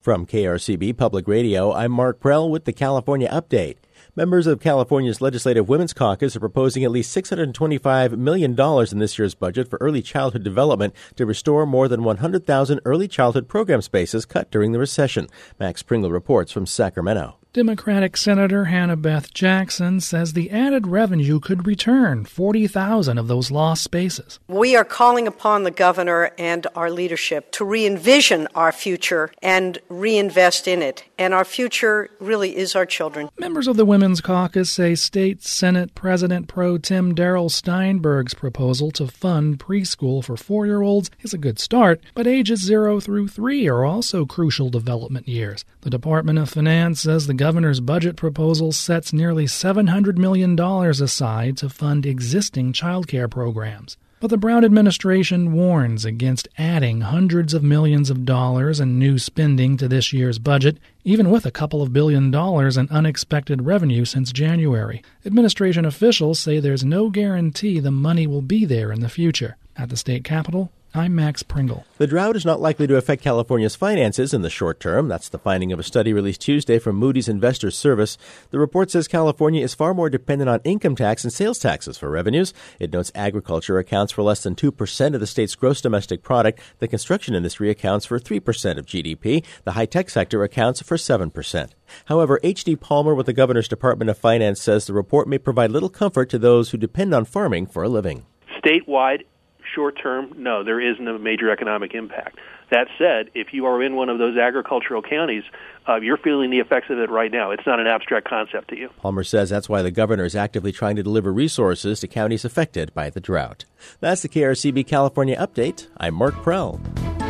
From KRCB Public Radio, I'm Mark Prell with the California Update. Members of California's Legislative Women's Caucus are proposing at least $625 million in this year's budget for early childhood development to restore more than 100,000 early childhood program spaces cut during the recession. Max Pringle reports from Sacramento. Democratic Senator Hannah Beth Jackson says the added revenue could return 40,000 of those lost spaces. We are calling upon the governor and our leadership to re-envision our future and reinvest in it. And our future really is our children. Members of the Women's Caucus say State Senate President Pro Tem Darrell Steinberg's proposal to fund preschool for 4-year-olds is a good start, but ages 0 through 3 are also crucial development years. The Department of Finance says the governor's budget proposal sets nearly $700 million aside to fund existing child care programs. But the Brown administration warns against adding hundreds of millions of dollars in new spending to this year's budget, even with a couple of $1 billion in unexpected revenue since January. Administration officials say there's no guarantee the money will be there in the future. At the state capitol, I'm Max Pringle. The drought is not likely to affect California's finances in the short term. That's the finding of a study released Tuesday from Moody's Investors Service. The report says California is far more dependent on income tax and sales taxes for revenues. It notes agriculture accounts for less than 2% of the state's gross domestic product. The construction industry accounts for 3% of GDP. The high-tech sector accounts for 7%. However, H.D. Palmer with the Governor's Department of Finance says the report may provide little comfort to those who depend on farming for a living. Statewide, short term, no, there isn't a major economic impact. That said, if you are in one of those agricultural counties, you're feeling the effects of it right now. It's not an abstract concept to you. Palmer says that's why the governor is actively trying to deliver resources to counties affected by the drought. That's the KRCB California Update. I'm Mark Prell.